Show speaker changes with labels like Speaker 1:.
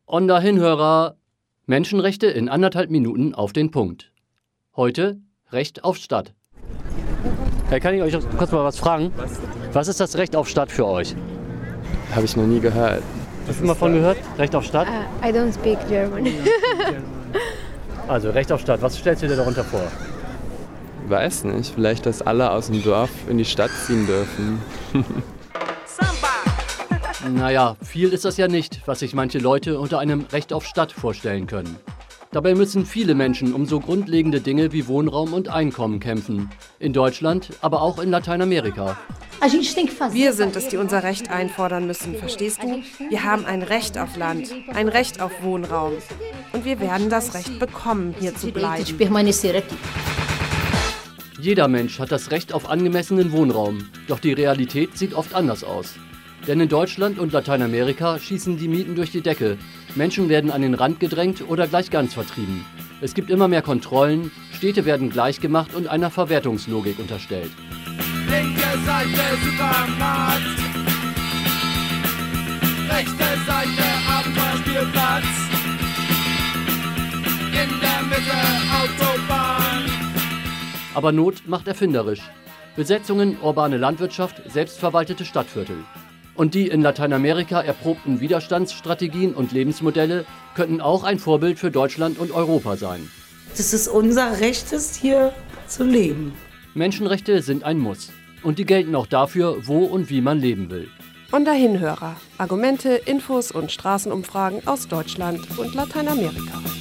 Speaker 1: On the Hinhörer. Menschenrechte in 1,5 Minuten auf den Punkt. Heute Recht auf Stadt. Hey, kann ich euch kurz mal was fragen? Was ist das Recht auf Stadt für euch?
Speaker 2: Habe ich noch nie gehört.
Speaker 1: Hast du mal von gehört? Recht auf Stadt?
Speaker 3: I don't speak German.
Speaker 1: Also Recht auf Stadt, was stellst du dir darunter vor?
Speaker 2: Weiß nicht, vielleicht, dass alle aus dem Dorf in die Stadt ziehen dürfen.
Speaker 1: Naja, viel ist das ja nicht, was sich manche Leute unter einem Recht auf Stadt vorstellen können. Dabei müssen viele Menschen um so grundlegende Dinge wie Wohnraum und Einkommen kämpfen. In Deutschland, aber auch in Lateinamerika.
Speaker 4: Wir sind es, die unser Recht einfordern müssen, verstehst du? Wir haben ein Recht auf Land, ein Recht auf Wohnraum. Und wir werden das Recht bekommen, hier zu bleiben.
Speaker 1: Jeder Mensch hat das Recht auf angemessenen Wohnraum. Doch die Realität sieht oft anders aus. Denn in Deutschland und Lateinamerika schießen die Mieten durch die Decke. Menschen werden an den Rand gedrängt oder gleich ganz vertrieben. Es gibt immer mehr Kontrollen, Städte werden gleichgemacht und einer Verwertungslogik unterstellt.
Speaker 5: Linke Seite Supermarkt, rechte Seite Abenteuerspielplatz, in der Mitte Autobahn.
Speaker 1: Aber Not macht erfinderisch. Besetzungen, urbane Landwirtschaft, selbstverwaltete Stadtviertel. Und die in Lateinamerika erprobten Widerstandsstrategien und Lebensmodelle könnten auch ein Vorbild für Deutschland und Europa sein.
Speaker 6: Das ist unser Recht, hier zu leben.
Speaker 1: Menschenrechte sind ein Muss. Und die gelten auch dafür, wo und wie man leben will.
Speaker 4: On the Hinhörer. Argumente, Infos und Straßenumfragen aus Deutschland und Lateinamerika.